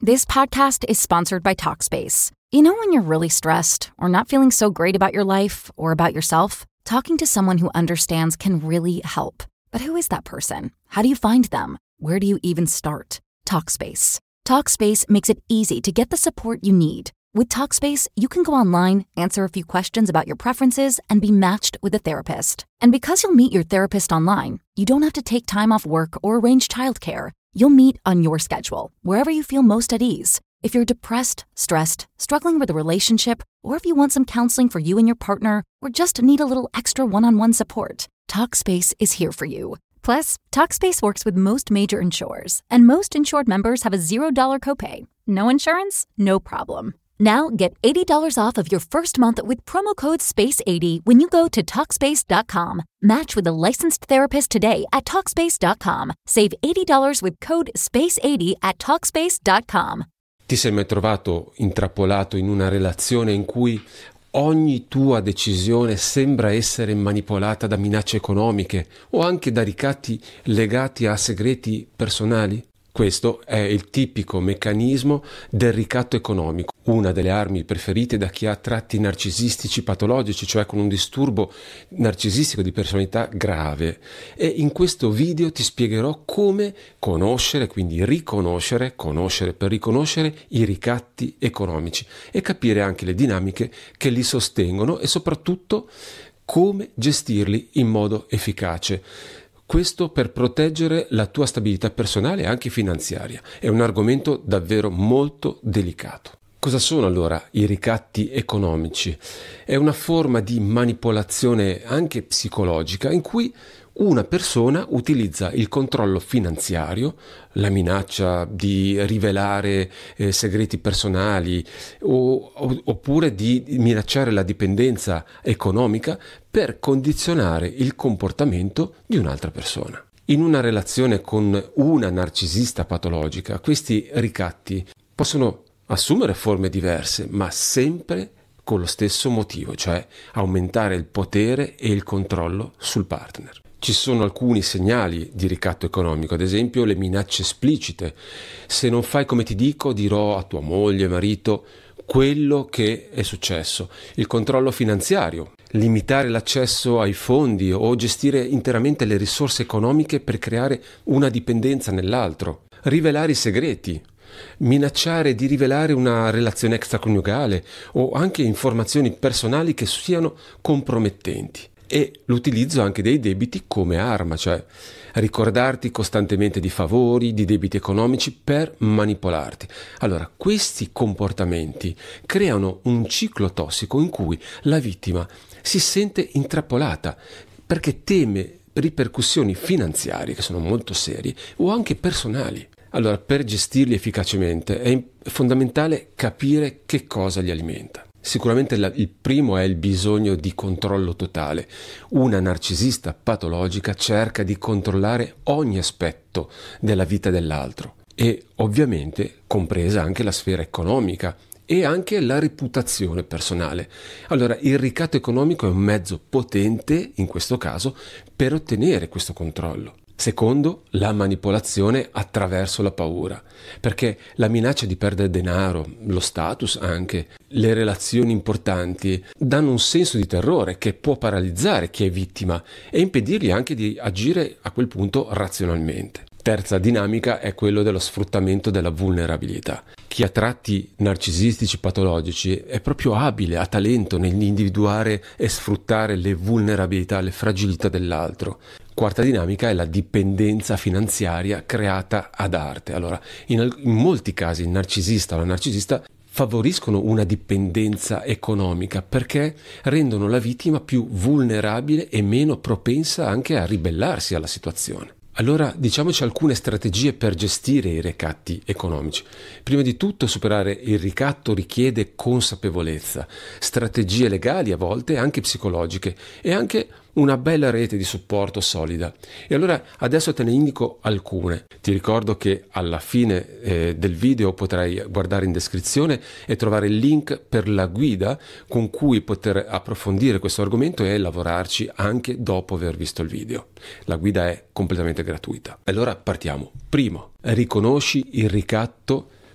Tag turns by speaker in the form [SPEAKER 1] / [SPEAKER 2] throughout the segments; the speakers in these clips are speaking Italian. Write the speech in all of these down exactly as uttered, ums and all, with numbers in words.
[SPEAKER 1] This podcast is sponsored by Talkspace. You know when you're really stressed or not feeling so great about your life or about yourself? Talking to someone who understands can really help. But who is that person? How do you find them? Where do you even start? Talkspace. Talkspace makes it easy to get the support you need. With Talkspace, you can go online, answer a few questions about your preferences, and be matched with a therapist. And because you'll meet your therapist online, you don't have to take time off work or arrange childcare. You'll meet on your schedule, wherever you feel most at ease. If you're depressed, stressed, struggling with a relationship, or if you want some counseling for you and your partner, or just need a little extra one-on-one support, Talkspace is here for you. Plus, Talkspace works with most major insurers, and most insured members have a zero dollars copay. No insurance? No problem. Now get eighty dollars off of your first month with promo code space eighty when you go to Talkspace dot com. Match with a licensed therapist today at Talkspace dot com. Save eighty dollars with code space eighty at Talkspace dot com.
[SPEAKER 2] Ti sei mai trovato intrappolato in una relazione in cui ogni tua decisione sembra essere manipolata da minacce economiche o anche da ricatti legati a segreti personali? Questo è il tipico meccanismo del ricatto economico, una delle armi preferite da chi ha tratti narcisistici patologici, cioè con un disturbo narcisistico di personalità grave. E in questo video ti spiegherò come conoscere, quindi riconoscere, conoscere per riconoscere i ricatti economici e capire anche le dinamiche che li sostengono e soprattutto come gestirli in modo efficace. Questo per proteggere la tua stabilità personale e anche finanziaria. È un argomento davvero molto delicato. Cosa sono allora i ricatti economici? È una forma di manipolazione anche psicologica in cui una persona utilizza il controllo finanziario, la minaccia di rivelare eh, segreti personali o, o, oppure di minacciare la dipendenza economica per condizionare il comportamento di un'altra persona. In una relazione con una narcisista patologica, questi ricatti possono assumere forme diverse, ma sempre con lo stesso motivo, cioè aumentare il potere e il controllo sul partner. Ci sono alcuni segnali di ricatto economico, ad esempio le minacce esplicite. Se non fai come ti dico, dirò a tua moglie, marito, quello che è successo. Il controllo finanziario, limitare l'accesso ai fondi o gestire interamente le risorse economiche per creare una dipendenza nell'altro. Rivelare i segreti. Minacciare di rivelare una relazione extraconiugale o anche informazioni personali che siano compromettenti. E l'utilizzo anche dei debiti come arma, cioè ricordarti costantemente di favori, di debiti economici per manipolarti. Allora, questi comportamenti creano un ciclo tossico in cui la vittima si sente intrappolata perché teme ripercussioni finanziarie che sono molto serie o anche personali. Allora, per gestirli efficacemente è fondamentale capire che cosa li alimenta. Sicuramente la, il primo è il bisogno di controllo totale. Una narcisista patologica cerca di controllare ogni aspetto della vita dell'altro e ovviamente compresa anche la sfera economica e anche la reputazione personale. Allora, il ricatto economico è un mezzo potente, in questo caso, per ottenere questo controllo. Secondo, la manipolazione attraverso la paura, perché la minaccia di perdere denaro, lo status anche, le relazioni importanti, danno un senso di terrore che può paralizzare chi è vittima e impedirgli anche di agire a quel punto razionalmente. Terza dinamica è quello dello sfruttamento della vulnerabilità. Chi ha tratti narcisistici patologici è proprio abile, ha talento nell'individuare e sfruttare le vulnerabilità, le fragilità dell'altro. Quarta dinamica è la dipendenza finanziaria creata ad arte. Allora, in, in molti casi il narcisista o la narcisista favoriscono una dipendenza economica perché rendono la vittima più vulnerabile e meno propensa anche a ribellarsi alla situazione. Allora, diciamoci alcune strategie per gestire i ricatti economici. Prima di tutto, superare il ricatto richiede consapevolezza, strategie legali a volte, anche psicologiche, e anche una bella rete di supporto solida. E allora adesso te ne indico alcune. Ti ricordo che alla fine eh, del video potrai guardare in descrizione e trovare il link per la guida con cui poter approfondire questo argomento e lavorarci anche dopo aver visto il video. La guida è completamente gratuita. Allora partiamo. Primo, riconosci il ricatto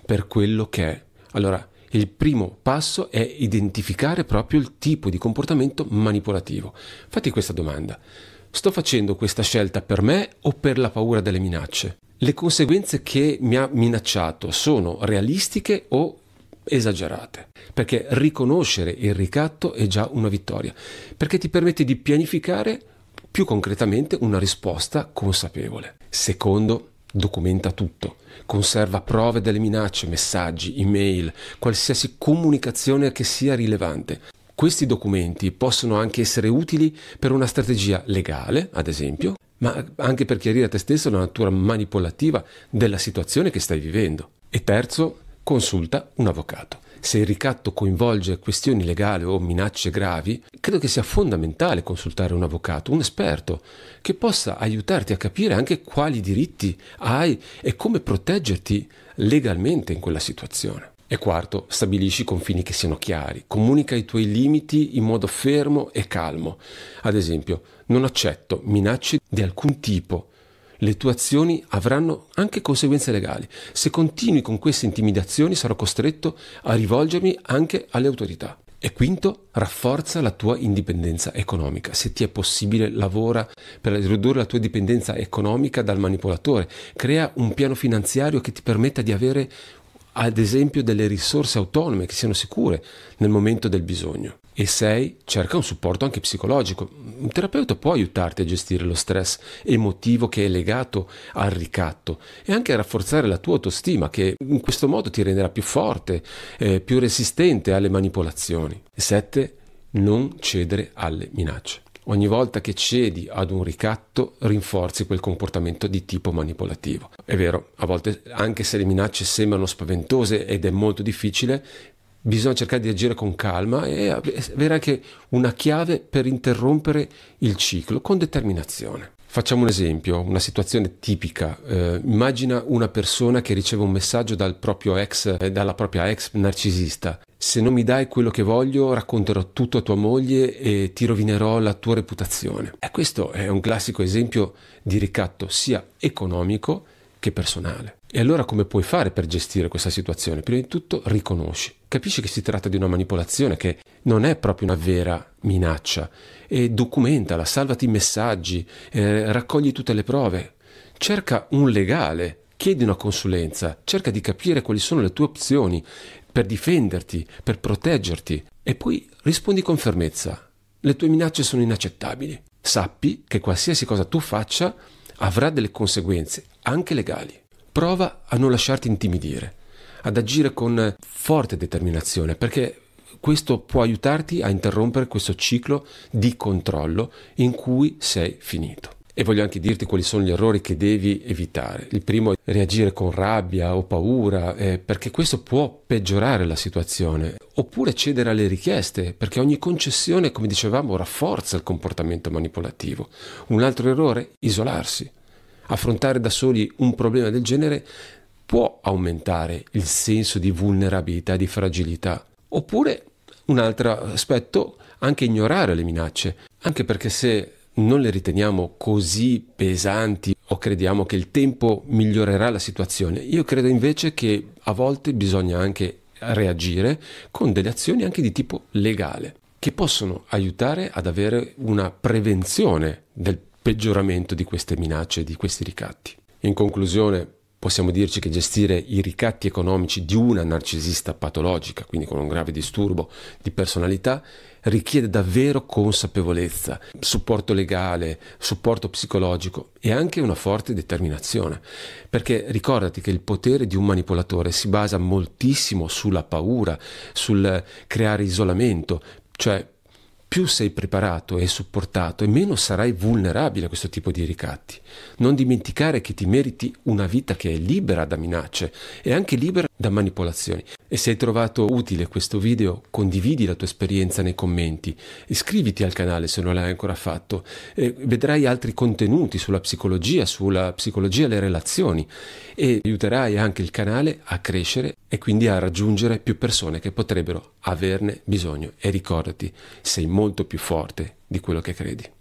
[SPEAKER 2] per quello che è. Allora, il primo passo è identificare proprio il tipo di comportamento manipolativo. Fatti questa domanda: sto facendo questa scelta per me o per la paura delle minacce? Le conseguenze che mi ha minacciato sono realistiche o esagerate? Perché riconoscere il ricatto è già una vittoria, perché ti permette di pianificare più concretamente una risposta consapevole. Secondo, documenta tutto. Conserva prove delle minacce, messaggi, email, qualsiasi comunicazione che sia rilevante. Questi documenti possono anche essere utili per una strategia legale, ad esempio, ma anche per chiarire a te stesso la natura manipolativa della situazione che stai vivendo. E terzo, consulta un avvocato. Se il ricatto coinvolge questioni legali o minacce gravi, credo che sia fondamentale consultare un avvocato, un esperto, che possa aiutarti a capire anche quali diritti hai e come proteggerti legalmente in quella situazione. E quarto, stabilisci confini che siano chiari, comunica i tuoi limiti in modo fermo e calmo. Ad esempio, non accetto minacce di alcun tipo. Le tue azioni avranno anche conseguenze legali. Se continui con queste intimidazioni sarò costretto a rivolgermi anche alle autorità. E quinto, rafforza la tua indipendenza economica. Se ti è possibile, lavora per ridurre la tua dipendenza economica dal manipolatore. Crea un piano finanziario che ti permetta di avere, ad esempio, delle risorse autonome che siano sicure nel momento del bisogno. E sei, cerca un supporto anche psicologico. Un terapeuta può aiutarti a gestire lo stress emotivo che è legato al ricatto e anche a rafforzare la tua autostima, che in questo modo ti renderà più forte, eh, più resistente alle manipolazioni. E sette, non cedere alle minacce. Ogni volta che cedi ad un ricatto rinforzi quel comportamento di tipo manipolativo. È vero, a volte anche se le minacce sembrano spaventose ed è molto difficile, bisogna cercare di agire con calma e avere anche una chiave per interrompere il ciclo con determinazione. Facciamo un esempio, una situazione tipica. Eh, immagina una persona che riceve un messaggio dal proprio ex, eh, dalla propria ex narcisista. Se non mi dai quello che voglio, racconterò tutto a tua moglie e ti rovinerò la tua reputazione. E questo è un classico esempio di ricatto sia economico che personale. E allora come puoi fare per gestire questa situazione? Prima di tutto riconosci, capisci che si tratta di una manipolazione, che non è proprio una vera minaccia, e documentala, salvati i messaggi, eh, raccogli tutte le prove, cerca un legale, chiedi una consulenza, cerca di capire quali sono le tue opzioni per difenderti, per proteggerti e poi rispondi con fermezza. Le tue minacce sono inaccettabili. Sappi che qualsiasi cosa tu faccia avrà delle conseguenze, anche legali. Prova a non lasciarti intimidire, ad agire con forte determinazione, perché questo può aiutarti a interrompere questo ciclo di controllo in cui sei finito. E voglio anche dirti quali sono gli errori che devi evitare. Il primo è reagire con rabbia o paura, eh, perché questo può peggiorare la situazione. Oppure cedere alle richieste, perché ogni concessione, come dicevamo, rafforza il comportamento manipolativo. Un altro errore, isolarsi. Affrontare da soli un problema del genere può aumentare il senso di vulnerabilità e di fragilità. Oppure, un altro aspetto, anche ignorare le minacce, anche perché se non le riteniamo così pesanti o crediamo che il tempo migliorerà la situazione, io credo invece che a volte bisogna anche reagire con delle azioni anche di tipo legale, che possono aiutare ad avere una prevenzione del peggioramento di queste minacce e di questi ricatti. In conclusione, possiamo dirci che gestire i ricatti economici di una narcisista patologica, quindi con un grave disturbo di personalità, richiede davvero consapevolezza, supporto legale, supporto psicologico e anche una forte determinazione. Perché ricordati che il potere di un manipolatore si basa moltissimo sulla paura, sul creare isolamento, cioè più sei preparato e supportato e meno sarai vulnerabile a questo tipo di ricatti. Non dimenticare che ti meriti una vita che è libera da minacce e anche libera da manipolazioni. E se hai trovato utile questo video, condividi la tua esperienza nei commenti, iscriviti al canale se non l'hai ancora fatto, e vedrai altri contenuti sulla psicologia, sulla psicologia e le relazioni, e aiuterai anche il canale a crescere e quindi a raggiungere più persone che potrebbero averne bisogno. E ricordati, sei molto più forte di quello che credi.